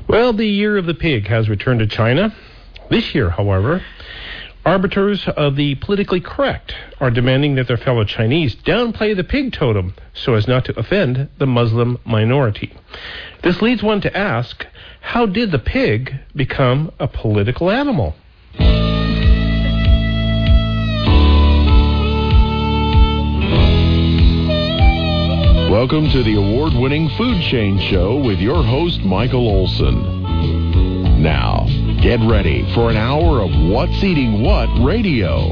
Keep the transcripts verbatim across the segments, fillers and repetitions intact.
Well, the year of the pig has returned to China. This year, however, arbiters of the politically correct are demanding that their fellow Chinese downplay the pig totem so as not to offend the Muslim minority. This leads one to ask, how did the pig become a political animal? Welcome to the award-winning Food Chain Show with your host, Michael Olson. Now, get ready for an hour of What's Eating What radio.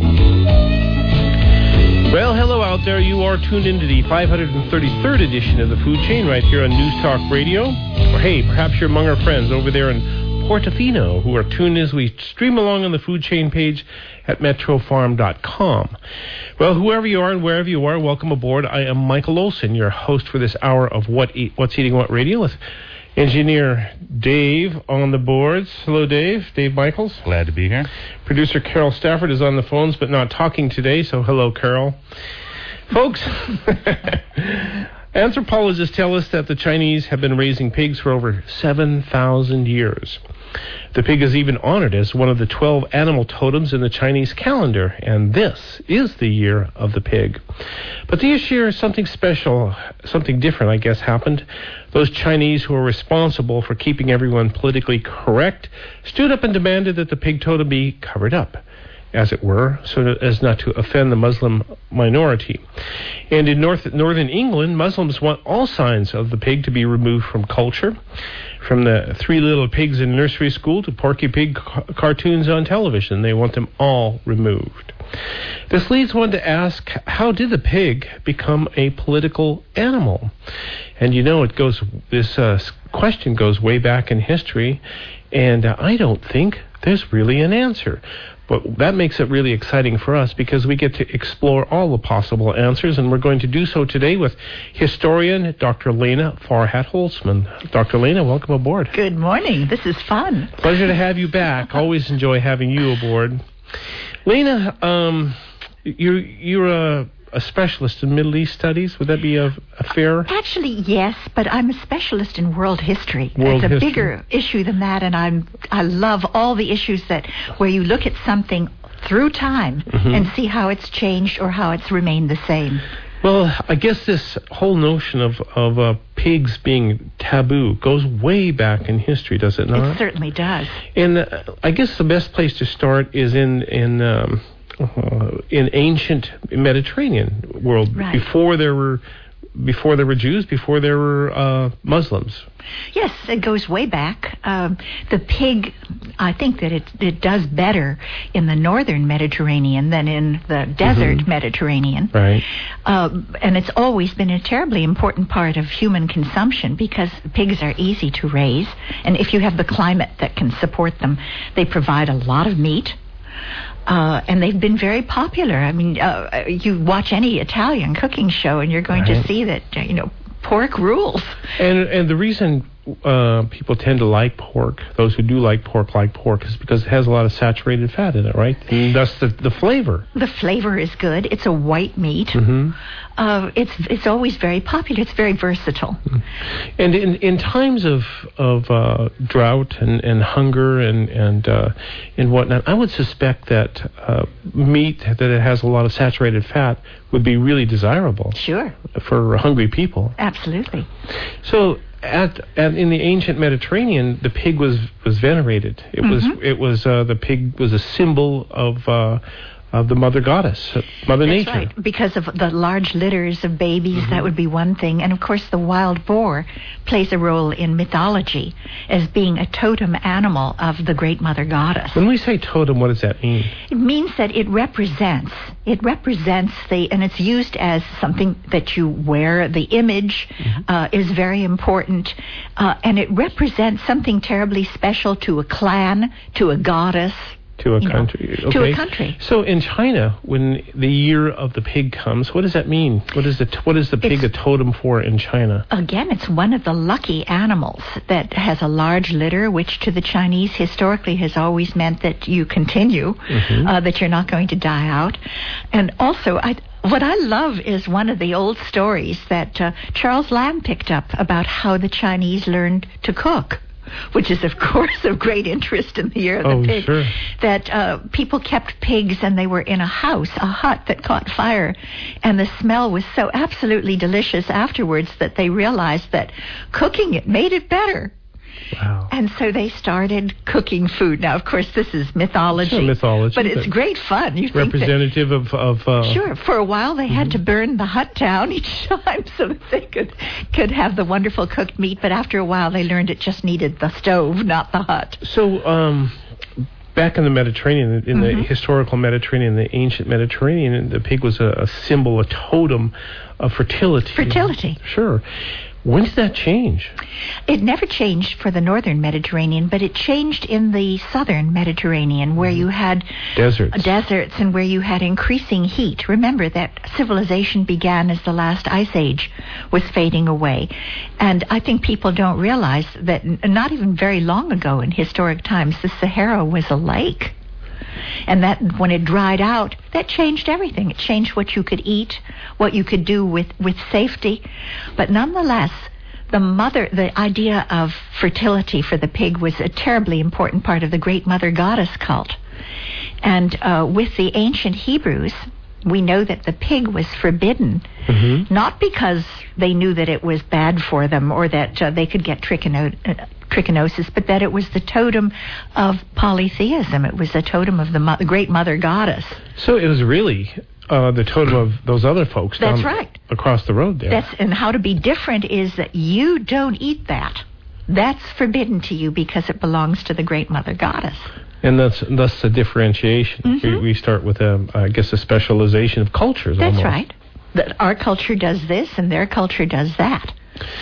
Well, hello out there. You are tuned into the five hundred thirty-third edition of the Food Chain right here on News Talk Radio. Or hey, perhaps you're among our friends over there in Portofino who are tuned as we stream along on the Food Chain page at metro farm dot com. Well, whoever you are and wherever you are, welcome aboard. I am Michael Olson, your host for this hour of What Eat, What's Eating What Radio with engineer Dave on the boards. Hello, Dave. Dave Michaels. Glad to be here. Producer Carol Stafford is on the phones but not talking today, so hello, Carol. Folks, anthropologists tell us that the Chinese have been raising pigs for over seven thousand years. The pig is even honored as one of the twelve animal totems in the Chinese calendar, and this is the year of the pig. But this year, something special, something different, I guess, happened. Those Chinese who were responsible for keeping everyone politically correct stood up and demanded that the pig totem be covered up, as it were, so as not to offend the Muslim minority. And in North, northern England, Muslims want all signs of the pig to be removed from culture, from the Three Little Pigs in nursery school to Porky Pig ca- cartoons on television. They want them all removed. This leads one to ask, how did the pig become a political animal? And you know, it goes. This uh, question goes way back in history, and uh, I don't think there's really an answer. But that makes it really exciting for us because we get to explore all the possible answers, and we're going to do so today with historian Doctor Lena Farhat-Holtzman. Doctor Lena, welcome aboard. Good morning. This is fun. Pleasure to have you back. Always enjoy having you aboard. Lena, um, you're, you're a... a specialist in Middle East studies? Would that be a, a fair? Actually, yes, but I'm a specialist in world history. World it's a history. bigger issue than that, and I'm I love all the issues that where you look at something through time mm-hmm. and see how it's changed or how it's remained the same. Well, I guess this whole notion of of uh, pigs being taboo goes way back in history, does it not? It certainly does. And uh, I guess the best place to start is in in. Um, Uh, in ancient Mediterranean world, right. before there were before there were Jews, before there were uh, Muslims. Yes, it goes way back. Um, the pig, I think that it it does better in the northern Mediterranean than in the desert mm-hmm. Mediterranean. Right. Uh, and it's always been a terribly important part of human consumption because pigs are easy to raise, and if you have the climate that can support them, they provide a lot of meat. Uh, and they've been very popular. I mean, uh, you watch any Italian cooking show, and you're going right. to see that, you know, pork rules. And and the reason uh, people tend to like pork, those who do like pork like pork, is because it has a lot of saturated fat in it, right? And that's the, the flavor. The flavor is good. It's a white meat. Mm-hmm. Uh, it's it's always very popular. It's very versatile. And in, in times of of uh, drought and, and hunger and and uh, and whatnot, I would suspect that uh, meat that it has a lot of saturated fat would be really desirable. Sure. For hungry people. Absolutely. So. At, at in the ancient Mediterranean, the pig was, was venerated. It mm-hmm. was it was uh, the pig was a symbol of uh, of the mother goddess, Mother That's Nature. Right, because of the large litters of babies, mm-hmm. that would be one thing. And of course, the wild boar plays a role in mythology as being a totem animal of the great Mother Goddess. When we say totem, what does that mean? It means that it represents, it represents the, and it's used as something that you wear. The image mm-hmm. uh, is very important, uh, and it represents something terribly special to a clan, to a goddess. To a country. Know, okay. To a country. So in China, when the year of the pig comes, what does that mean? What is the t- what is the pig it's, a totem for in China? Again, it's one of the lucky animals that has a large litter, which to the Chinese historically has always meant that you continue, mm-hmm. uh, that you're not going to die out. And also, I. What I love is one of the old stories that uh, Charles Lamb picked up about how the Chinese learned to cook. which is, of course, of great interest in the year of the oh, pig, sure. that uh, people kept pigs and they were in a house, a hut that caught fire, and the smell was so absolutely delicious afterwards that they realized that cooking it made it better. Wow. And so they started cooking food. Now, of course, this is mythology. It's mythology, but it's but great fun. You representative think that, of... of uh, sure. For a while, they mm-hmm. had to burn the hut down each time so that they could, could have the wonderful cooked meat. But after a while, they learned it just needed the stove, not the hut. So... Um, back in the Mediterranean, in mm-hmm. the historical Mediterranean, the ancient Mediterranean, the pig was a, a symbol, a totem of fertility. Fertility. Sure. When did that change? It never changed for the northern Mediterranean, but it changed in the southern Mediterranean, where you had deserts, deserts, and where you had increasing heat. Remember that civilization began as the last ice age was fading away. And I think people don't realize that not even very long ago in historic times, the Sahara was a lake. And that when it dried out, that changed everything. It changed what you could eat, what you could do with, with safety. But nonetheless, the mother, the idea of fertility for the pig was a terribly important part of the great mother goddess cult. And uh, with the ancient Hebrews, we know that the pig was forbidden, mm-hmm. not because they knew that it was bad for them or that uh, they could get trichino- uh, trichinosis, but that it was the totem of polytheism. It was the totem of the mo- great mother goddess. So it was really uh, the totem of those other folks That's down right. across the road there. That's, and how to be different is that you don't eat that. That's forbidden to you because it belongs to the great mother goddess. And that's thus the differentiation. Mm-hmm. We, we start with, a, I guess, a specialization of cultures. That's almost. right. That our culture does this and their culture does that.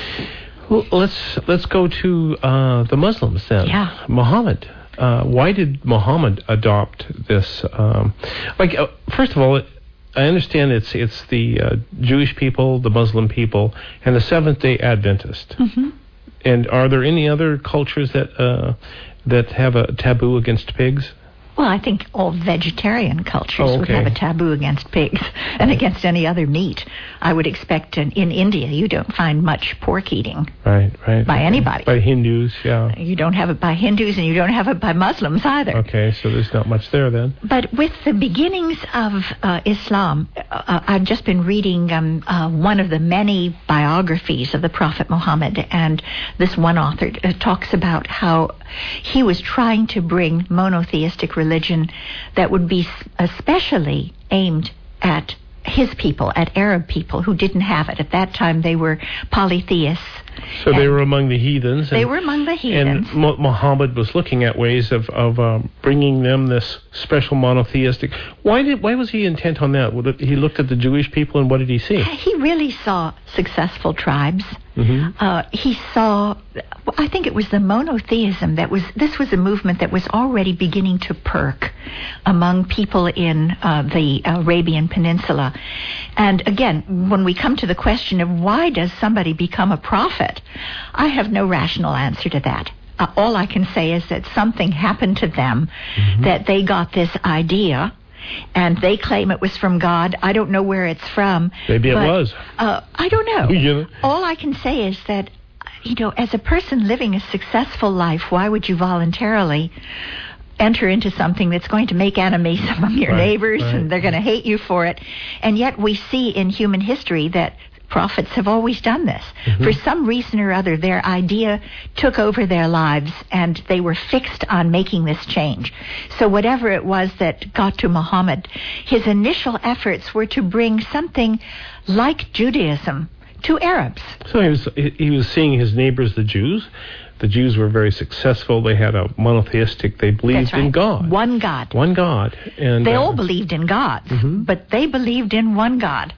Well, let's let's go to uh, the Muslims then. Yeah. Muhammad. Uh, why did Muhammad adopt this? Um, like, uh, first of all, I understand it's it's the uh, Jewish people, the Muslim people, and the Seventh Day Adventist. Mm-hmm. And are there any other cultures that uh, that have a taboo against pigs? Well, I think all vegetarian cultures oh, okay. would have a taboo against pigs and against any other meat. I would expect in, in India you don't find much pork eating right, right. by anybody. By Hindus, yeah. You don't have it by Hindus and you don't have it by Muslims either. Okay, so there's not much there then. But with the beginnings of uh, Islam, uh, I've just been reading um, uh, one of the many biographies of the Prophet Muhammad, and this one author uh, talks about how he was trying to bring monotheistic religion religion that would be especially aimed at his people, at Arab people who didn't have it. At that time, they were polytheists. So they were among the heathens. And they were among the heathens. And Mo- Muhammad was looking at ways of, of um, bringing them this special monotheistic. Why did? Why was he intent on that? He looked at the Jewish people, and what did he see? He really saw successful tribes. Mm-hmm. Uh, he saw, I think it was the monotheism that was, this was a movement that was already beginning to perk among people in uh, the Arabian Peninsula. And again, when we come to the question of why does somebody become a prophet, I have no rational answer to that. Uh, all I can say is that something happened to them, mm-hmm. that they got this idea, and they claim it was from God. I don't know where it's from. Maybe but, it was. Uh, I don't know. You know? All I can say is that, you know, as a person living a successful life, why would you voluntarily enter into something that's going to make enemies among your right, neighbors, right. and they're going to hate you for it? And yet we see in human history that prophets have always done this. Mm-hmm. For some reason or other, their idea took over their lives, and they were fixed on making this change. So whatever it was that got to Muhammad, his initial efforts were to bring something like Judaism to Arabs. So he was he was seeing his neighbors, the Jews. The Jews were very successful. They had a monotheistic. They believed That's right. in God. One God. One God. And they uh, all believed in gods, mm-hmm. but they believed in one God.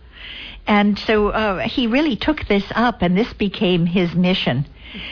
And so uh, he really took this up, and this became his mission.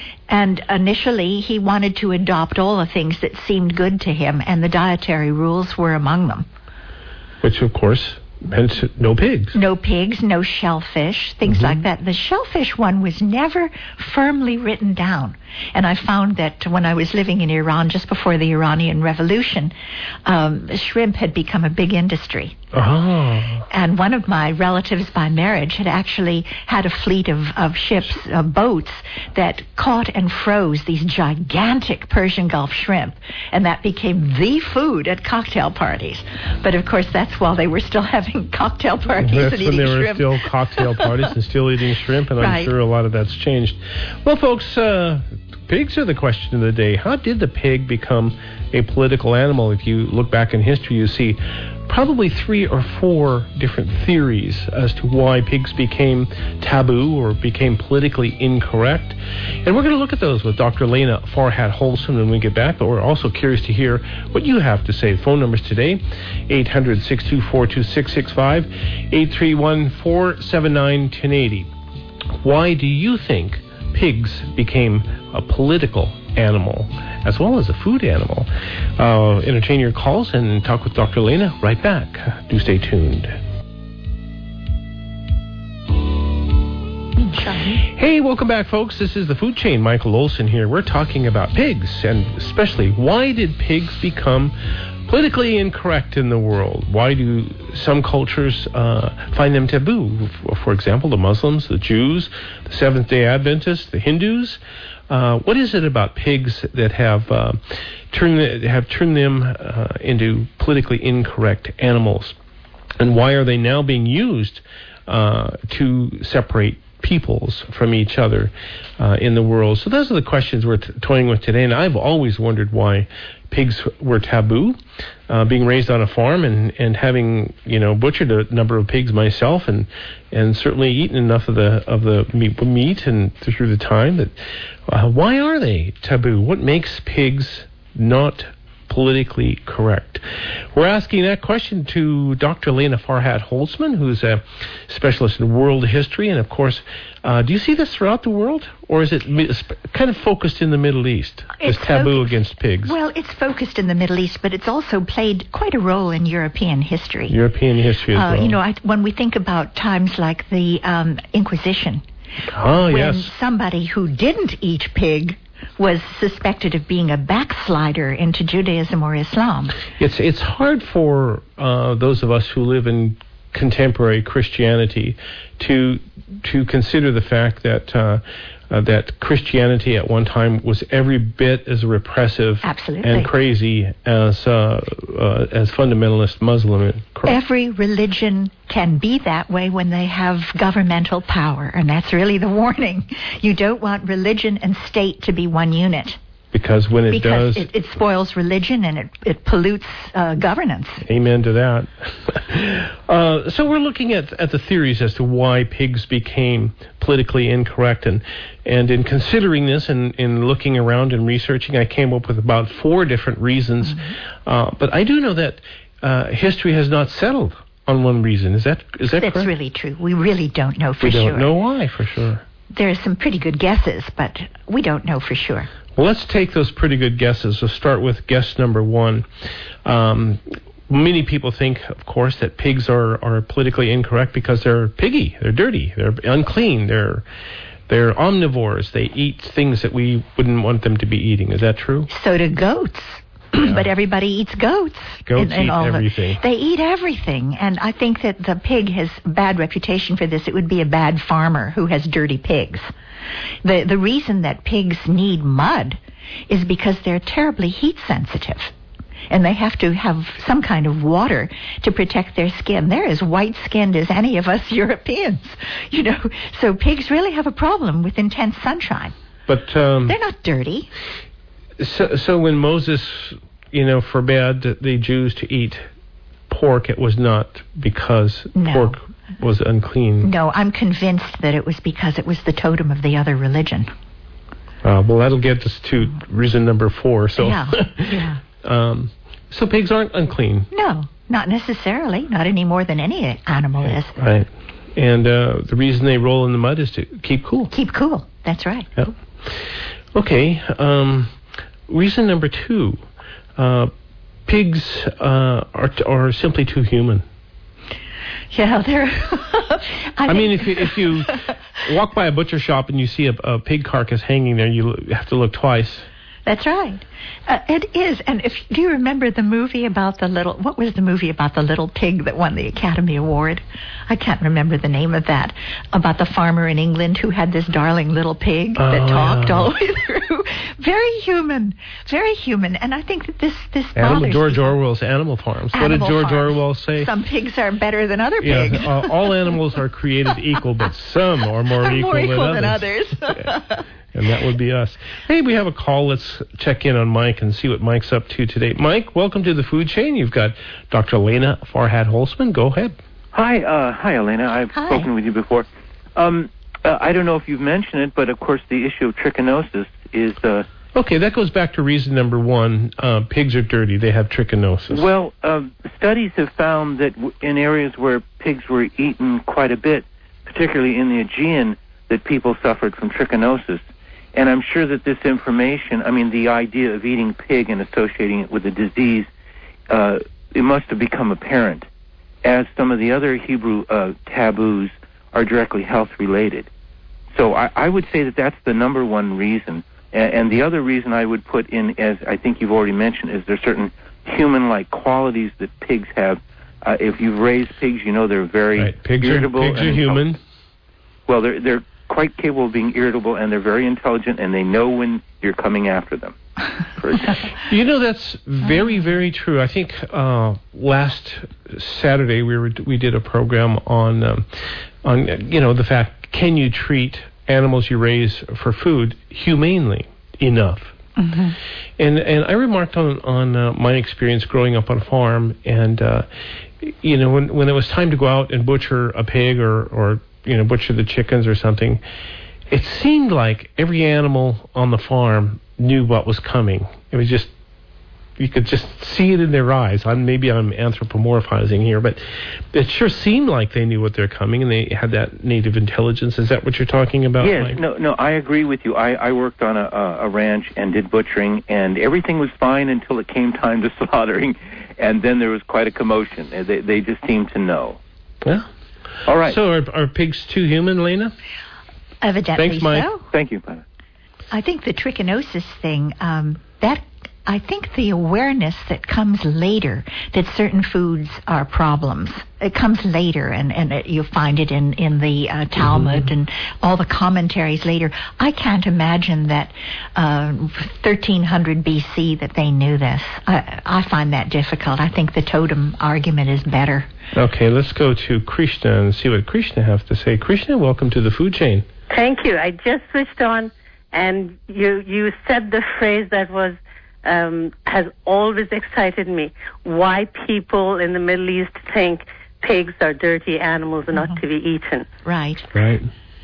And initially, he wanted to adopt all the things that seemed good to him, and the dietary rules were among them. Which, of course, meant no pigs. No pigs, no shellfish, things mm-hmm. like that. The shellfish one was never firmly written down. And I found that when I was living in Iran just before the Iranian Revolution, um, shrimp had become a big industry. Oh. And one of my relatives by marriage had actually had a fleet of, of ships, uh, boats, that caught and froze these gigantic Persian Gulf shrimp. And that became the food at cocktail parties. But of course, that's while they were still having cocktail parties that's and when eating they were shrimp. still cocktail parties and still eating shrimp, and Right. I'm sure a lot of that's changed. Well, folks, uh, pigs are the question of the day. How did the pig become a political animal? If you look back in history, you see probably three or four different theories as to why pigs became taboo or became politically incorrect. And we're going to look at those with Doctor Lena Farhat-Holson when we get back, but we're also curious to hear what you have to say. Phone numbers today, eight hundred, six two four, two six six five, eight three one, four seven nine, one zero eight zero. Why do you think pigs became a political animal as well as a food animal? Uh, entertain your calls and talk with Doctor Lena right back. Do stay tuned. Hey, welcome back, folks. This is The Food Chain. Michael Olson here. We're talking about pigs, and especially why did pigs become politically incorrect in the world? Why do some cultures uh, find them taboo? For example, the Muslims, the Jews, the Seventh-day Adventists, the Hindus. Uh, what is it about pigs that have uh, turned have turned them uh, into politically incorrect animals, and why are they now being used uh, to separate peoples from each other uh, in the world? So those are the questions we're t- toying with today, and I've always wondered why pigs were taboo. Uh, being raised on a farm and, and having, you know, butchered a number of pigs myself, and and certainly eaten enough of the of the meat, meat and through the time that uh, why are they taboo? What makes pigs not politically correct? We're asking that question to Doctor Lena Farhat-Holson, who's a specialist in world history, and of course, uh, do you see this throughout the world, or is it mi- kind of focused in the Middle East? This It's taboo focused- against pigs. Well, it's focused in the Middle East, but it's also played quite a role in European history. European history as Uh, well. you know, I, when we think about times like the um, Inquisition, oh when yes. somebody who didn't eat pig was suspected of being a backslider into Judaism or Islam. It's it's hard for uh, those of us who live in contemporary Christianity to to consider the fact that uh, uh, that Christianity at one time was every bit as repressive Absolutely. and crazy as uh, uh, as fundamentalist Muslim. Every religion can be that way when they have governmental power, and that's really the warning. You don't want religion and state to be one unit. Because when it because does, it, it spoils religion and it, it pollutes uh, governance. amen to that. uh, so we're looking at at the theories as to why pigs became politically incorrect, and and in considering this and in looking around and researching, I came up with about four different reasons. Mm-hmm. Uh, but I do know that uh, history has not settled on one reason. Is that is that That's correct? really true. We really don't know for we sure. don't know why for sure. There are some pretty good guesses, but we don't know for sure. Well, let's take those pretty good guesses. We'll start with guess number one. Um, many people think, of course, that pigs are, are politically incorrect because they're piggy, they're dirty, they're unclean, they're they're omnivores. They eat things that we wouldn't want them to be eating. Is that true? So do goats. Yeah. But everybody eats goats. Goats in, in eat all everything. The, they eat everything. And I think that the pig has a bad reputation for this. It would be a bad farmer who has dirty pigs. The the reason that pigs need mud is because they're terribly heat sensitive. And they have to have some kind of water to protect their skin. They're as white-skinned as any of us Europeans, you know. So pigs really have a problem with intense sunshine. But um, They're not dirty. So, so when Moses, you know, forbade the Jews to eat pork, it was not because No. pork was unclean. No, I'm convinced that it was because it was the totem of the other religion. Uh, well, that'll get us to reason number four. So, Yeah, yeah. um, so pigs aren't unclean, No, not necessarily. Not any more than any animal is. right? And uh, the reason they roll in the mud is to keep cool. Keep cool. That's right. Yeah. Okay. Um, reason number two: uh, pigs uh, are are simply too human. Yeah, they're... I, I mean, if you, if you walk by a butcher shop and you see a, a pig carcass hanging there, you have to look twice. That's right. Uh, it is. And if do you remember the movie about the little, what was the movie about the little pig that won the Academy Award? I can't remember the name of that. About the farmer in England who had this darling little pig oh, that talked yeah. all the way through. Very human. Very human. And I think that this, this Animal, bothers George people. Orwell's Animal Farms. Animal what did George Farms. Orwell say? Some pigs are better than other yeah, pigs. uh, all animals are created equal, but some are more, are equal, more equal than, than others. others. Yeah. And that would be us. Hey, we have a call. Let's check in on Mike and see what Mike's up to today. Mike, welcome to the food chain. You've got Doctor Elena Farhat-Holzman. Go ahead. Hi, uh, hi, Elena. I've Hi. spoken with you before. Um, uh, I don't know if you've mentioned it, but of course the issue of trichinosis is... Uh, okay, that goes back to reason number one. Uh, pigs are dirty. They have trichinosis. well, uh, studies have found that w- in areas where pigs were eaten quite a bit, particularly in the Aegean, that people suffered from trichinosis. And I'm sure that this information, I mean, the idea of eating pig and associating it with a disease, uh, it must have become apparent, as some of the other Hebrew uh, taboos are directly health-related. So I, I would say that that's the number one reason. And, and the other reason I would put in, as I think you've already mentioned, is there's certain human-like qualities that pigs have. Uh, if you've raised pigs, you know they're very right. Pigs irritable. Are, pigs are and human. Well, they're they're quite capable of being irritable, and they're very intelligent, and they know when you're coming after them. For example. You know, that's very, very true. I think uh, last Saturday we were we did a program on um, on you know the fact, can you treat animals you raise for food humanely enough? Mm-hmm. And and I remarked on on uh, my experience growing up on a farm, and uh, you know when when it was time to go out and butcher a pig or or you know, butcher the chickens or something, it seemed like every animal on the farm knew what was coming. It was just, you could just see it in their eyes. I'm, maybe I'm anthropomorphizing here, but it sure seemed like they knew what they're coming and they had that native intelligence. Is that what you're talking about, Yes, Mike? no, no, I agree with you. I, I worked on a, a ranch and did butchering, and everything was fine until it came time to slaughtering, and then there was quite a commotion. They, they just seemed to know. Yeah. All right. So are, are pigs too human, Lena? Evidently Thanks, Mike. so. Thank you, Pana. I think the trichinosis thing, um, that I think the awareness that comes later that certain foods are problems, it comes later, and, and it, you find it in, in the uh, Talmud mm-hmm. and all the commentaries later. I can't imagine that uh, thirteen hundred B C that they knew this. I, I find that difficult. I think the totem argument is better. Okay, let's go to Krishna and see what Krishna has to say. Krishna, welcome to the food chain. Thank you. I just switched on, and you you said the phrase that was um, has always excited me. Why people in the Middle East think pigs are dirty animals and Mm-hmm. not to be eaten. Right. Right.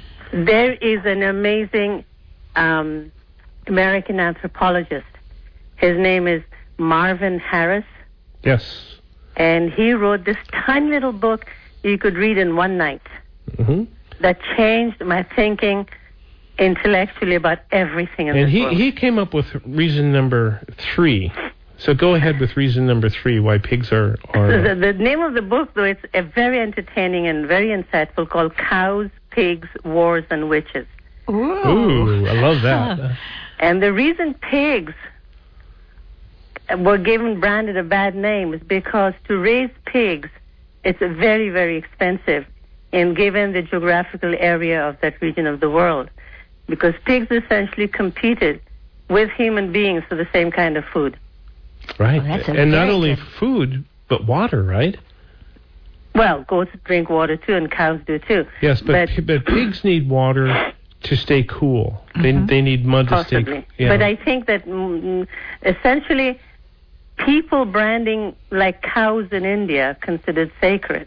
There is an amazing um, American anthropologist. His name is Marvin Harris. Yes. And he wrote this tiny little book you could read in one night Mm-hmm. that changed my thinking intellectually about everything in And this he, world. he came up with reason number three. So go ahead with reason number three, why pigs are... are The, the name of the book, though, it's a very entertaining and very insightful, called Cows, Pigs, Wars, and Witches. Ooh. Ooh, I love that. And the reason pigs were given, branded a bad name is because to raise pigs, it's very, very expensive, and given the geographical area of that region of the world, because pigs essentially competed with human beings for the same kind of food. Right. Well, that's a and not very only good- food, but water, right? Well, goats drink water too, and cows do too. Yes, but but, but pigs need water to stay cool. Mhm. They they need mud Possibly. to stay. Yeah. But I think that mm, essentially people branding like cows in India considered sacred.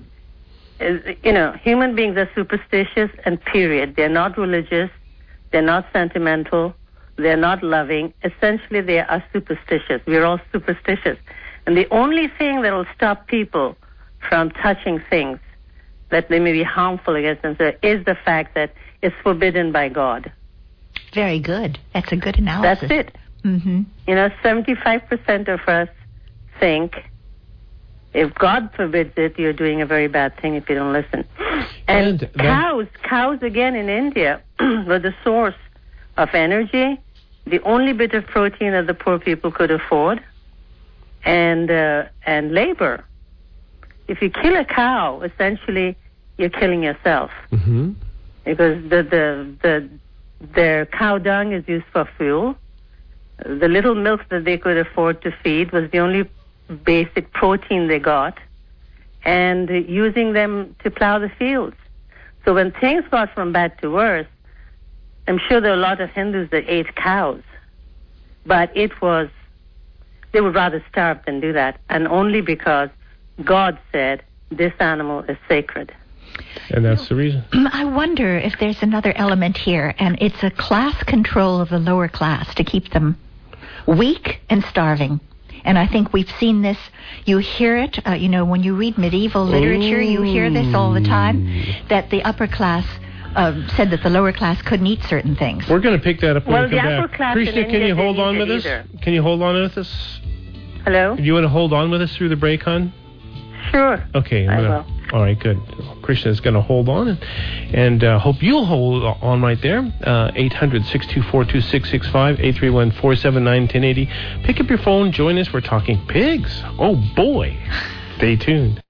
Is, you know, human beings are superstitious and period. They're not religious. They're not sentimental. They're not loving. Essentially, they are superstitious. We're all superstitious. And the only thing that will stop people from touching things that they may be harmful against them is the fact that it's forbidden by God. Very good. That's a good analysis. That's it. Mm-hmm. You know, seventy-five percent of us think if God forbids it, you're doing a very bad thing if you don't listen. And, And that- cows, cows again in India were the source of energy the only bit of protein that the poor people could afford, and uh, and labor. If you kill a cow, essentially you're killing yourself, Mm-hmm. because the, the the their cow dung is used for fuel. The little milk that they could afford to feed was the only basic protein they got, and uh, using them to plow the fields. So when things got from bad to worse, I'm sure there are a lot of Hindus that ate cows, but it was, they would rather starve than do that, and only because God said this animal is sacred. And that's the reason. I wonder if there's another element here, and it's a class control of the lower class to keep them weak and starving. And I think we've seen this. You hear it, uh, you know, when you read medieval literature, you hear this all the time, that the upper class uh, said that the lower class couldn't eat certain things. We're going to pick that up when Well, we come the back. upper class Krishna, in can India you hold didn't on eat with it us? either. Can you hold on with us? Hello? Do you want to hold on with us through the break, hon? Sure. Okay. I'm I gonna, all right, good. Krishna is going to hold on, and, and uh, hope you'll hold on right there. Uh, eight hundred, six two four, two six six five, eight three one, four seven nine, one zero eight zero. Pick up your phone, join us. We're talking pigs. Oh, boy. Stay tuned.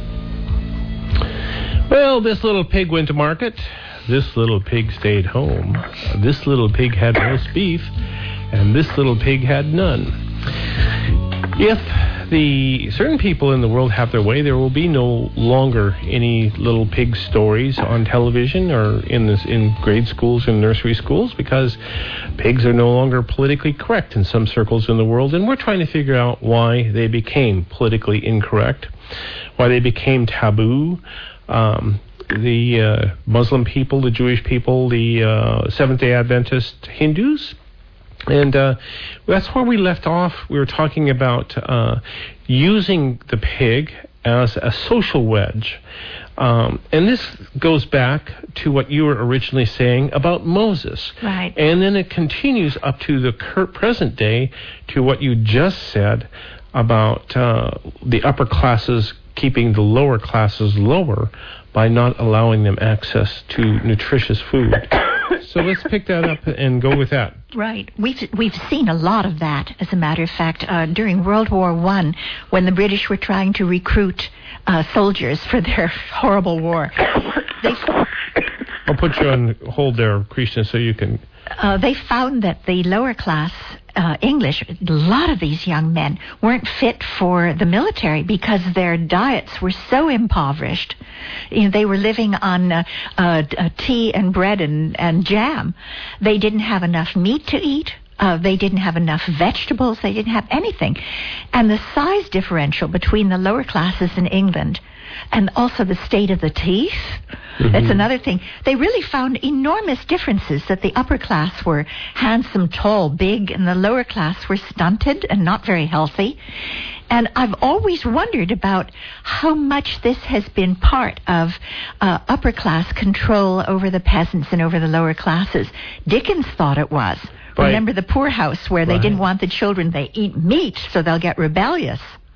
Well, this little pig went to market. This little pig stayed home. This little pig had roast beef, and this little pig had none. If the certain people in the world have their way, there will be no longer any little pig stories on television or in this in grade schools and nursery schools, because pigs are no longer politically correct in some circles in the world, and we're trying to figure out why they became politically incorrect, why they became taboo. Um, the uh, Muslim people, the Jewish people, the uh, Seventh-day Adventist Hindus. And uh, that's where we left off. We were talking about uh, using the pig as a social wedge. Um, and this goes back to what you were originally saying about Moses. Right. And then it continues up to the current present day to what you just said about uh, the upper classes keeping the lower classes lower by not allowing them access to nutritious food. So let's pick that up and go with that. Right. We've we've seen a lot of that, as a matter of fact, uh, during World War One, when the British were trying to recruit uh, soldiers for their horrible war. They, I'll put you on hold there, Krishna, so you can... uh, they found that the lower class uh, English, a lot of these young men weren't fit for the military because their diets were so impoverished. You know, they were living on uh, uh, uh, tea and bread and, and jam. They didn't have enough meat to eat. Uh, they didn't have enough vegetables. They didn't have anything. And the size differential between the lower classes in England and also the state of the teeth, mm-hmm. that's another thing. They really found enormous differences, that the upper class were handsome, tall, big, and the lower class were stunted and not very healthy. And I've always wondered about how much this has been part of uh, upper class control over the peasants and over the lower classes. Dickens thought it was. Right. Remember the poorhouse where they right. didn't want the children, they eat meat so they'll get rebellious.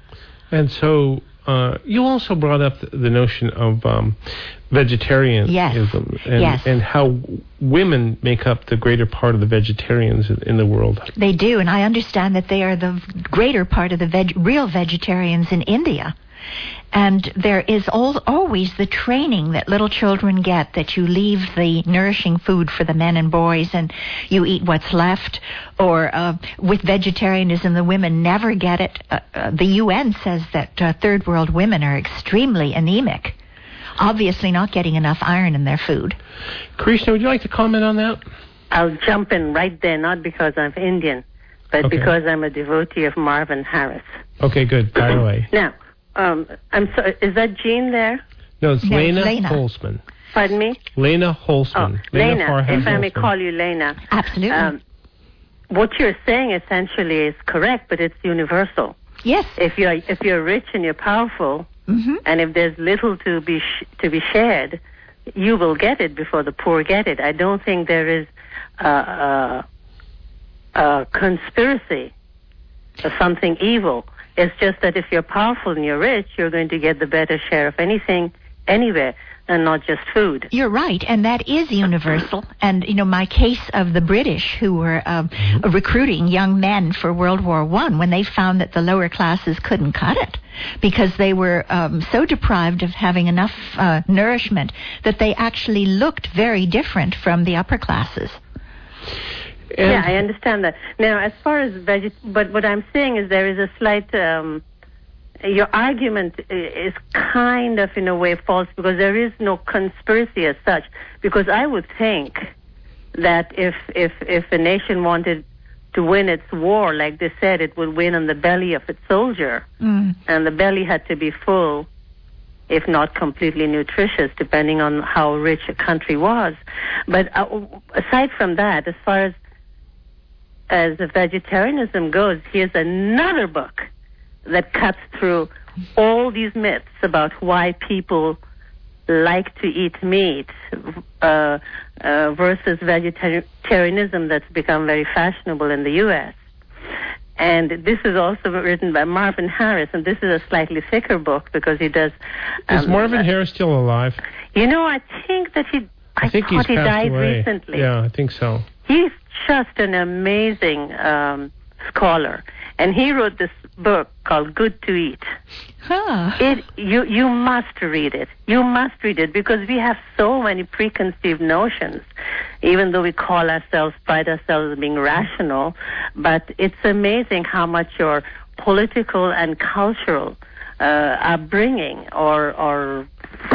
And so uh, you also brought up the, the notion of um, vegetarianism yes. and, yes. and how women make up the greater part of the vegetarians in, in the world. They do, and I understand that they are the greater part of the veg- real vegetarians in India. And there is al- always the training that little children get, that you leave the nourishing food for the men and boys and you eat what's left. Or uh, with vegetarianism, the women never get it. Uh, uh, the U N says that uh, third world women are extremely anemic, obviously not getting enough iron in their food. Krishna, would you like to comment on that? I'll jump in right there, not because I'm Indian, but okay. because I'm a devotee of Marvin Harris. Okay, good. Fire away. Now, Um, I'm sorry, is that Jean there? No, it's no, Lena, Lena Holzman. Pardon me? Lena Holzman. Oh, Lena, Lena Farhan if I may Holzman. call you Lena. Absolutely. Um, what you're saying essentially is correct, but it's universal. Yes. If you're if you're rich and you're powerful, mm-hmm. and if there's little to be sh- to be shared, you will get it before the poor get it. I don't think there is a, a, a conspiracy or something evil. It's just that if you're powerful and you're rich, you're going to get the better share of anything anywhere and not just food. You're right, and that is universal. And, you know, my case of the British who were um, recruiting young men for World War One when they found that the lower classes couldn't cut it because they were um, so deprived of having enough uh, nourishment that they actually looked very different from the upper classes. And yeah, I understand that. Now, as far as veget, but what I'm saying is there is a slight... Um, your argument is kind of, in a way, false because there is no conspiracy as such. Because I would think that if if if a nation wanted to win its war, like they said, it would win on the belly of its soldier. Mm. And the belly had to be full, if not completely nutritious, depending on how rich a country was. But uh, aside from that, as far as as the vegetarianism goes, here's another book that cuts through all these myths about why people like to eat meat uh, uh, versus vegetarianism that's become very fashionable in the U S. And this is also written by Marvin Harris, and this is a slightly thicker book because he does... Um, is Marvin uh, Harris still alive? You know, I think that he... I, I think thought he's he passed died away. recently. Yeah, I think so. He's just an amazing um, scholar. And he wrote this book called Good to Eat. Huh. It you you must read it. You must read it because we have so many preconceived notions, even though we call ourselves, pride ourselves as being rational. But it's amazing how much your political and cultural uh, upbringing or or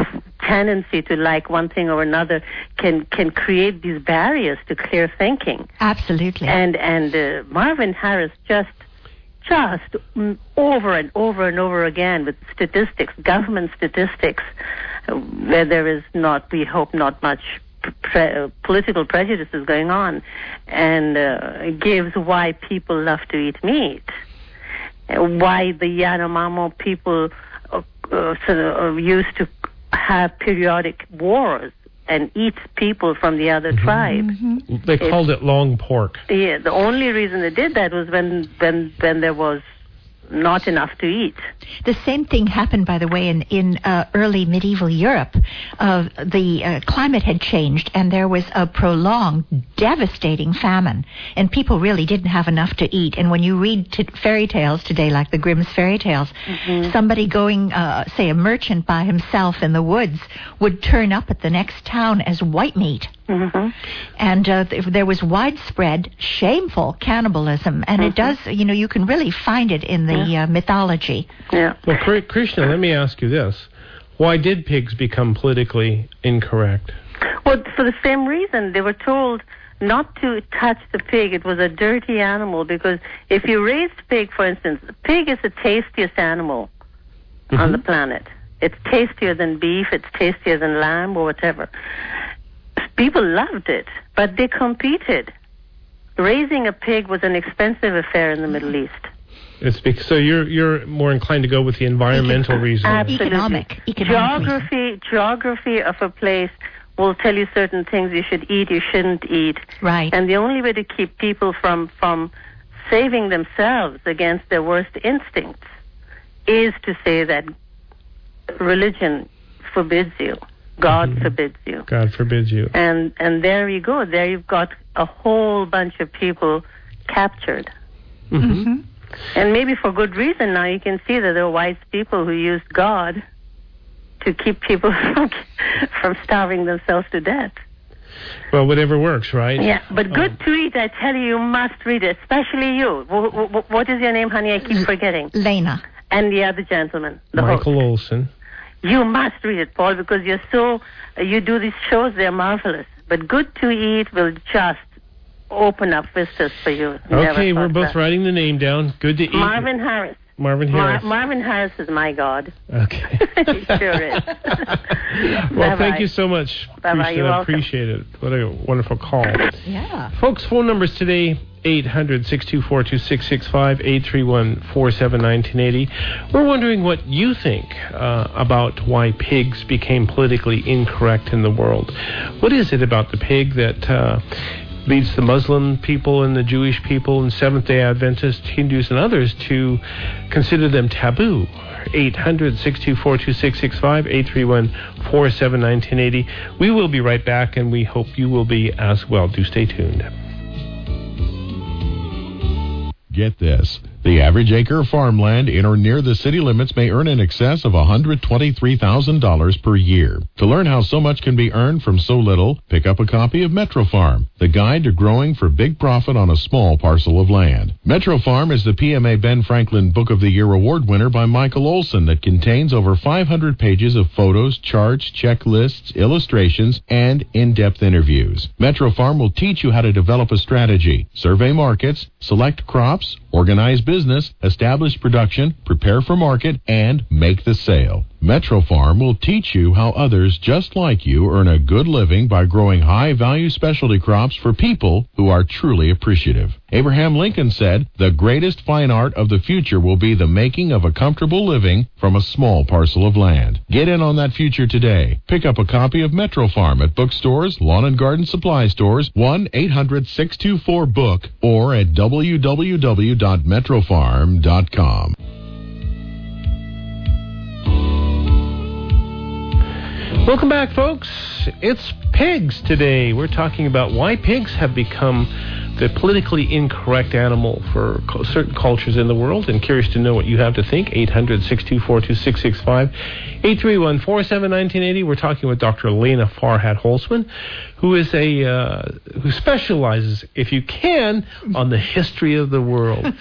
tendency to like one thing or another can can create these barriers to clear thinking. Absolutely. And and uh, Marvin Harris just. Just over and over and over again with statistics, government statistics, uh, where there is not, we hope, not much pre- uh, political prejudices going on, and uh, gives why people love to eat meat, uh, why the Yanomamo people uh, uh, sort of, uh, used to have periodic wars and eat people from the other mm-hmm. tribe. Mm-hmm. They called it long pork. Yeah, the only reason they did that was when when when there was not enough to eat. The same thing happened, by the way, in, in uh, early medieval Europe. Uh, the uh, climate had changed, and there was a prolonged, devastating famine, and people really didn't have enough to eat. And when you read t- fairy tales today, like the Grimm's fairy tales, mm-hmm. somebody going, uh, say, a merchant by himself in the woods would turn up at the next town as white meat. Mm-hmm. And uh, th- there was widespread, shameful cannibalism, and mm-hmm. it does, you know, you can really find it in the yeah. uh, mythology. Yeah. Well, Krishna, let me ask you this. Why did pigs become politically incorrect? Well, for the same reason. They were told not to touch the pig. It was a dirty animal, because if you raised pig, for instance, pig is the tastiest animal mm-hmm. on the planet. It's tastier than beef, it's tastier than lamb or whatever. People loved it, but they competed. Raising a pig was an expensive affair in the Middle East. It's because, so you're you're more inclined to go with the environmental reason. Absolutely. Economic. Economic geography, reason. geography of a place will tell you certain things you should eat, you shouldn't eat. Right. And the only way to keep people from, from saving themselves against their worst instincts is to say that religion forbids you. God mm-hmm. forbids you. God forbids you. And and there you go. There you've got a whole bunch of people captured. Mm-hmm. Mm-hmm. And maybe for good reason. Now you can see that there are wise people who used God to keep people from, from starving themselves to death. Well, whatever works, right? Yeah, but Good um, to Eat, I tell you, you must read it, especially you. W- w- what is your name, honey? I keep forgetting. Lena. And the other gentleman, the Michael host. Olson. You must read it, Paul, because you're so, uh, you do these shows, they're marvelous. But Good to Eat will just open up vistas for you. Okay, we're both that. writing the name down. Good to Eat. Marvin Harris. Marvin Harris. Mar- Marvin Harris is my God. Okay. He sure is. Well, thank you so much. Bye-bye. You're welcome. Appreciate it. What a wonderful call. Yeah. Folks, phone numbers today, eight hundred, six two four, two six six five, eight three one, four seven one nine eight zero. We're wondering what you think uh, about why pigs became politically incorrect in the world. What is it about the pig that uh, leads the Muslim people and the Jewish people and Seventh-day Adventists, Hindus, and others to consider them taboo. eight hundred, six two four, two six six five, eight three one, four seven nine, one oh eight oh. We will be right back, and we hope you will be as well. Do stay tuned. Get this. The average acre of farmland in or near the city limits may earn in excess of one hundred twenty-three thousand dollars per year. To learn how so much can be earned from so little, pick up a copy of Metro Farm, the guide to growing for big profit on a small parcel of land. Metro Farm is the P M A Ben Franklin Book of the Year award winner by Michael Olson that contains over five hundred pages of photos, charts, checklists, illustrations, and in-depth interviews. Metro Farm will teach you how to develop a strategy, survey markets, select crops, organize business, establish production, prepare for market, and make the sale. Metro Farm will teach you how others just like you earn a good living by growing high-value specialty crops for people who are truly appreciative. Abraham Lincoln said, "The greatest fine art of the future will be the making of a comfortable living from a small parcel of land." Get in on that future today. Pick up a copy of Metro Farm at bookstores, lawn and garden supply stores, one eight hundred, six two four, book, or at w w w dot metro farm dot com. Welcome back, folks. It's pigs today. We're talking about why pigs have become the politically incorrect animal for certain cultures in the world, and curious to know what you have to think. eight hundred, six two four, two six six five, eight three one, four seven nine, one oh eight oh. We're talking with Doctor Elena Farhat-Holtzman, who is a uh, who specializes, if you can, on the history of the world.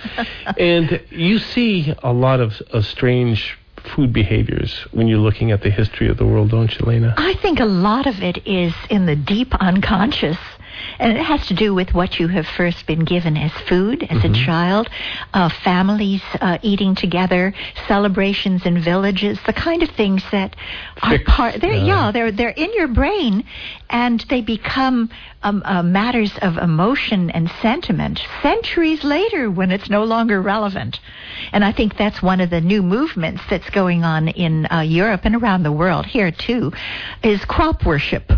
And you see a lot of, of strange food behaviors when you're looking at the history of the world, don't you, Lena? I think a lot of it is in the deep unconscious. And it has to do with what you have first been given as food as mm-hmm. a child, uh, families uh, eating together, celebrations in villages, the kind of things that Fixed, are part. They're, uh, yeah, they're they're in your brain, and they become um, uh, matters of emotion and sentiment centuries later when it's no longer relevant. And I think that's one of the new movements that's going on in uh, Europe and around the world, here too, is crop worship,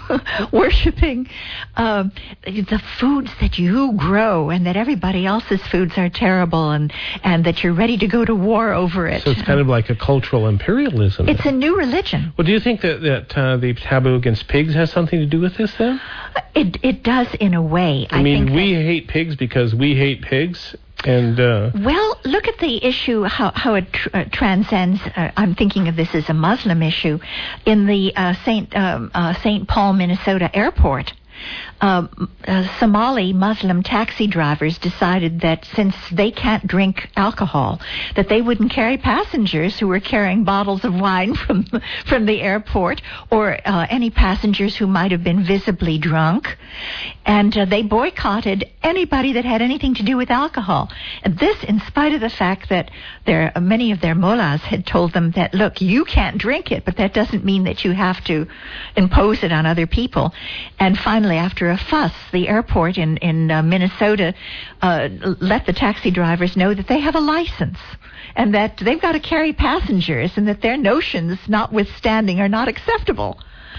worshiping. Uh, the foods that you grow, and that everybody else's foods are terrible, and, and that you're ready to go to war over it. So it's kind of like a cultural imperialism. It's a new religion. Well, do you think that, that uh, the taboo against pigs has something to do with this, then? It it does in a way. I, I mean, think we hate pigs because we hate pigs. And uh, well, look at the issue, how, how it tr- uh, transcends. Uh, I'm thinking of this as a Muslim issue. In the uh, Saint um, uh, Saint Paul, Minnesota airport, Uh, uh, Somali Muslim taxi drivers decided that since they can't drink alcohol, that they wouldn't carry passengers who were carrying bottles of wine from from the airport, or uh, any passengers who might have been visibly drunk. And uh, they boycotted anybody that had anything to do with alcohol. And this, in spite of the fact that there, many of their mullahs had told them that, look, you can't drink it, but that doesn't mean that you have to impose it on other people. And finally, after a fuss, the airport in, in uh, Minnesota uh, let the taxi drivers know that they have a license and that they've got to carry passengers, and that their notions, notwithstanding, are not acceptable.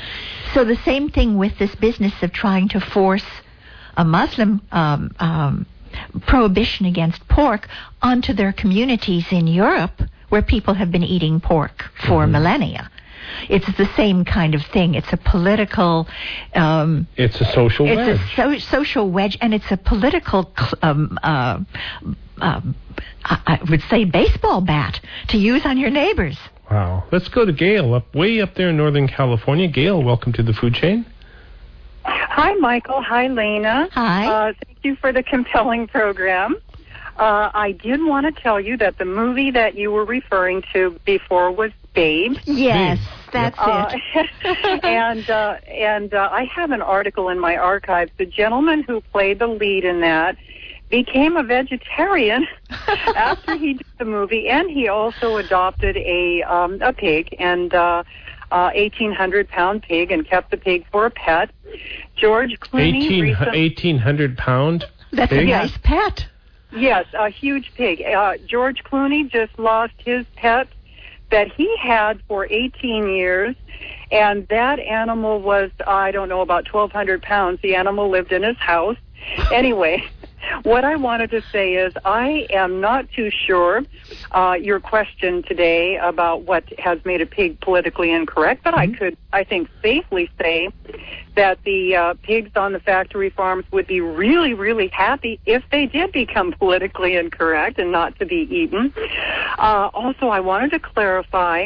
So the same thing with this business of trying to force a Muslim um, um, prohibition against pork onto their communities in Europe, where people have been eating pork for mm-hmm. millennia. It's the same kind of thing. It's a political... Um, it's a social it's wedge. It's a so, social wedge, and it's a political... Um, uh, uh, I would say baseball bat to use on your neighbors. Wow. Let's go to Gail, up way up there in Northern California. Gail, welcome to the food chain. Hi, Michael. Hi, Lena. Hi. Uh, thank you for the compelling program. Uh, I did want to tell you that the movie that you were referring to before was Babe. Yes, that's uh, it. and uh, and uh, I have an article in my archives. The gentleman who played the lead in that became a vegetarian after he did the movie, and he also adopted a um, a pig and uh, uh, eighteen hundred pound pig, and kept the pig for a pet. George Clooney. eighteen hundred pound That's pig? a nice pet. Yes, a huge pig. Uh, George Clooney just lost his pet that he had for eighteen years, and that animal was, I don't know, about twelve hundred pounds. The animal lived in his house, Anyway, what I wanted to say is I am not too sure uh, your question today about what has made a pig politically incorrect, but mm-hmm. I could, I think, safely say that the uh, pigs on the factory farms would be really, really happy if they did become politically incorrect and not to be eaten. Uh, also, I wanted to clarify,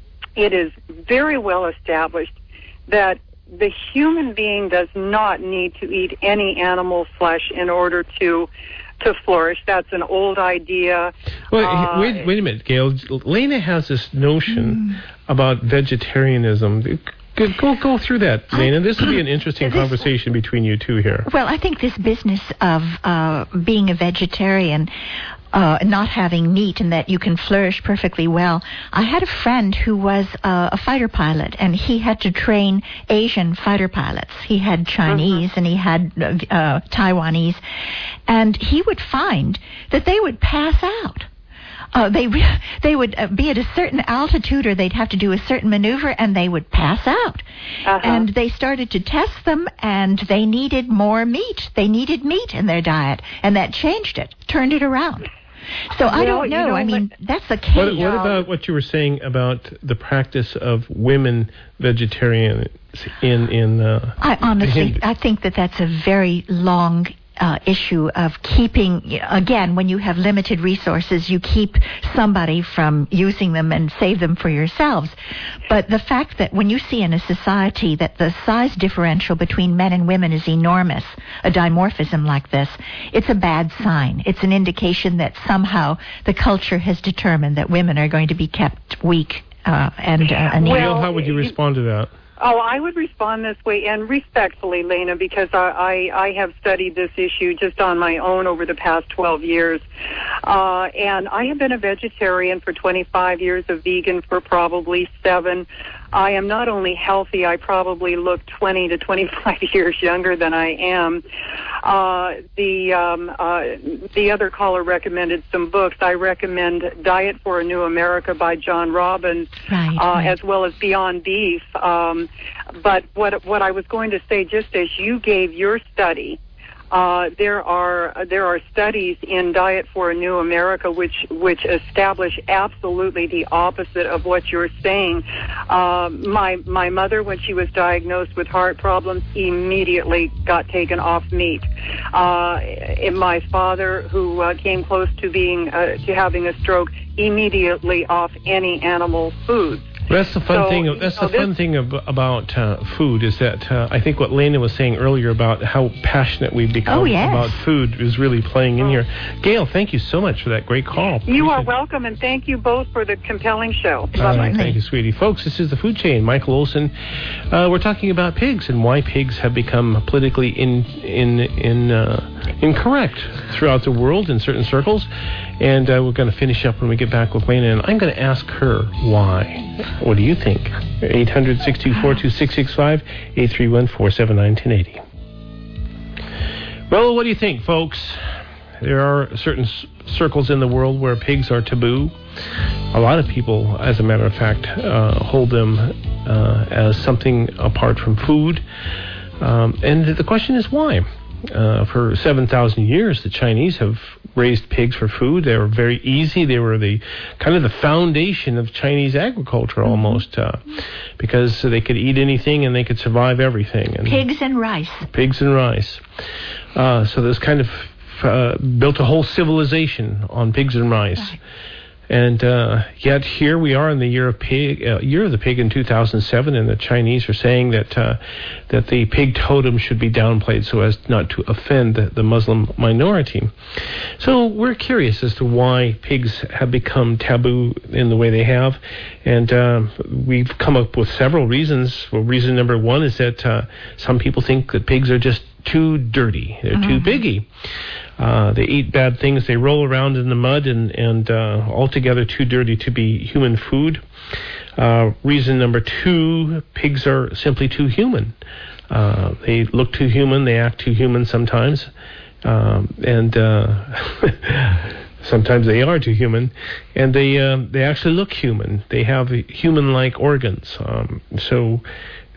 it is very well established that the human being does not need to eat any animal flesh in order to to flourish. That's an old idea. Well, uh, wait, wait a minute, Gail. Lena has this notion mm. about vegetarianism. Go, go go through that, Lena. This will be an interesting this, conversation between you two here. Well, I think this business of uh, being a vegetarian, Uh, not having meat, and that you can flourish perfectly well. I had a friend who was uh, a fighter pilot, and he had to train Asian fighter pilots. He had Chinese, uh-huh. and he had uh, Taiwanese, and he would find that they would pass out. Uh, they they would uh, be at a certain altitude, or they'd have to do a certain maneuver, and they would pass out. Uh-huh. And they started to test them, and they needed more meat. They needed meat in their diet, and that changed it, turned it around. So I well, don't know. You know I mean, what, that's the case. What, what about what you were saying about the practice of women vegetarians in in? Uh, I honestly, I think that that's a very long Uh, issue of keeping, again, when you have limited resources, you keep somebody from using them and save them for yourselves. But the fact that when you see in a society that the size differential between men and women is enormous, a dimorphism like this, it's a bad sign. It's an indication that somehow the culture has determined that women are going to be kept weak uh, and uh, anemic. Well, how would you respond to that? Oh, I would respond this way, and respectfully, Lena, because I, I, I have studied this issue just on my own over the past twelve years. Uh, and I have been a vegetarian for twenty-five years, a vegan for probably seven. I am not only healthy, I probably look twenty to twenty-five years younger than I am. Uh, the um, uh, the other caller recommended some books. I recommend Diet for a New America by John Robbins, right, uh, right. as well as Beyond Beef. Um, but what what I was going to say, just as you gave your study, Uh, there are uh, there are studies in Diet for a New America which which establish absolutely the opposite of what you're saying. Uh, my my mother, when she was diagnosed with heart problems, immediately got taken off meat. Uh, and my father, who uh, came close to being uh, to having a stroke, immediately off any animal foods. That's the fun so, thing. That's you know, the fun thing ab- about uh, food is that uh, I think what Lena was saying earlier about how passionate we've become oh, yes. about food is really playing in oh. here. Gail, thank you so much for that great call. You Appreciate are welcome, and thank you both for the compelling show. All right, thank you, sweetie. Folks, this is The Food Chain. Michael Olson. Uh, we're talking about pigs and why pigs have become politically in in in uh, incorrect throughout the world in certain circles. And uh, we're going to finish up when we get back with Lena, and I'm going to ask her why. What do you think? eight hundred, six two four, two six six five, eight three one, four seven nine, one zero eight zero. Well, what do you think, folks? There are certain s- circles in the world where pigs are taboo. A lot of people, as a matter of fact, uh, hold them uh, as something apart from food. Um, and the question is why? Uh, for seven thousand years, the Chinese have raised pigs for food. They were very easy. They were the kind of the foundation of Chinese agriculture almost, uh, because they could eat anything and they could survive everything. And pigs and rice. Pigs and rice. Uh, so this kind of uh, built a whole civilization on pigs and rice. Right. And uh, yet here we are in the year of pig, uh, year of the pig in two thousand seven, and the Chinese are saying that uh, that the pig totem should be downplayed so as not to offend the, the Muslim minority. So we're curious as to why pigs have become taboo in the way they have, and uh, we've come up with several reasons. Well, reason number one is that uh, some people think that pigs are just too dirty. They're mm-hmm. too biggy. Uh, they eat bad things. They roll around in the mud and, and uh, altogether too dirty to be human food. Uh, reason number two, pigs are simply too human. Uh, they look too human. They act too human sometimes. Um, and uh, sometimes they are too human. And they uh, they actually look human. They have human-like organs. Um, so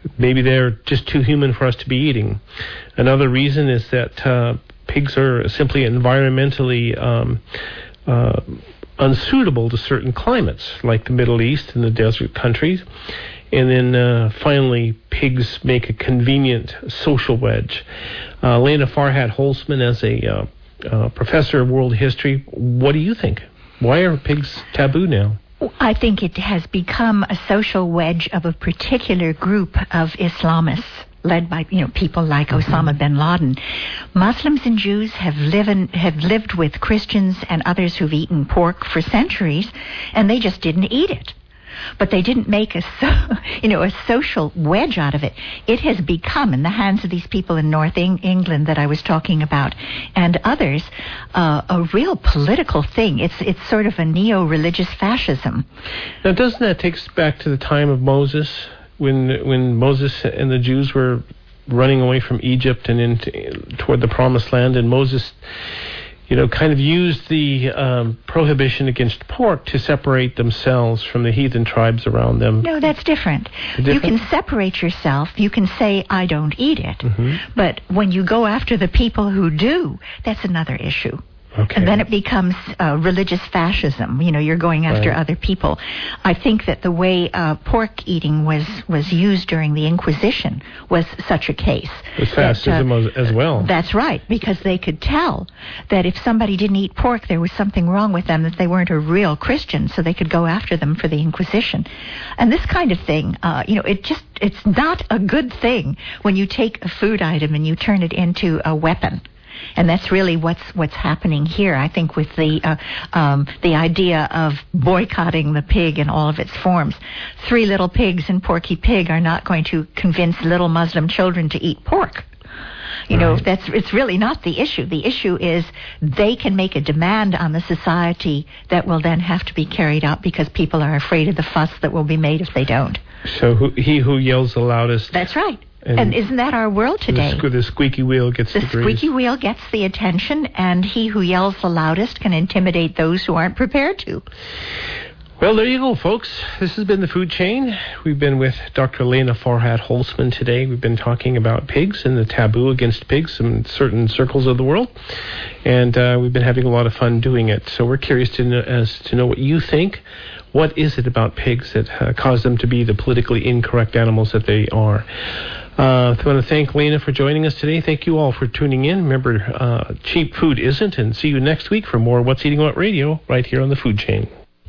maybe they're just too human for us to be eating. Another reason is that uh, pigs are simply environmentally um, uh, unsuitable to certain climates, like the Middle East and the desert countries. And then uh, finally, pigs make a convenient social wedge. Uh, Lena Farhat Holzman, as a uh, uh, professor of world history, what do you think? Why are pigs taboo now? I think it has become a social wedge of a particular group of Islamists, led by, you know, people like Osama bin Laden. Muslims and Jews have lived have lived with Christians and others who've eaten pork for centuries, and they just didn't eat it. But they didn't make a, so, you know, a social wedge out of it. It has become, in the hands of these people in North Eng- England that I was talking about, and others, uh, a real political thing. It's it's sort of a neo-religious fascism. Now, doesn't that take us back to the time of Moses, when when Moses and the Jews were running away from Egypt and into, toward the Promised Land, and Moses, you know, kind of used the um, prohibition against pork to separate themselves from the heathen tribes around them? No, that's different. different? You can separate yourself. You can say, I don't eat it. Mm-hmm. But when you go after the people who do, that's another issue. Okay. And then it becomes uh, religious fascism. You know, you're going after Right. other people. I think that the way uh, pork eating was, was used during the Inquisition was such a case. With fascism that, uh, as, as well. That's right, because they could tell that if somebody didn't eat pork, there was something wrong with them, that they weren't a real Christian, so they could go after them for the Inquisition. And this kind of thing, uh, you know, it just, it's not a good thing when you take a food item and you turn it into a weapon. And that's really what's what's happening here, I think, with the uh, um, the idea of boycotting the pig in all of its forms. Three Little Pigs and Porky Pig are not going to convince little Muslim children to eat pork. You know, Right. that's it's really not the issue. The issue is they can make a demand on the society that will then have to be carried out because people are afraid of the fuss that will be made if they don't. So who, he who yells the loudest, That's right. And And, isn't that our world today? the, sque- the squeaky wheel gets The the grease. squeaky wheel gets the attention, and he who yells the loudest can intimidate those who aren't prepared to. Well, there you go, folks. This has been The Food Chain. We've been with Doctor Lena Farhat Holzman today. We've been talking about pigs and the taboo against pigs in certain circles of the world. And uh, we've been having a lot of fun doing it. So we're curious to know, as to know what you think. What is it about pigs that uh, cause them to be the politically incorrect animals that they are? Uh, I want to thank Lena for joining us today. Thank you all for tuning in. Remember, uh, cheap food isn't. And see you next week for more What's Eating What Radio right here on The Food Chain.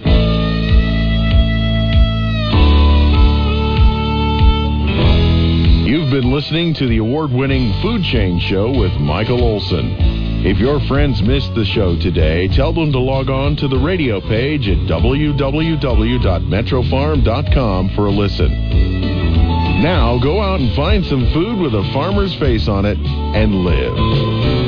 You've been listening to the award-winning Food Chain Show with Michael Olson. If your friends missed the show today, tell them to log on to the radio page at w w w dot metro farm dot com for a listen. Now go out and find some food with a farmer's face on it and live.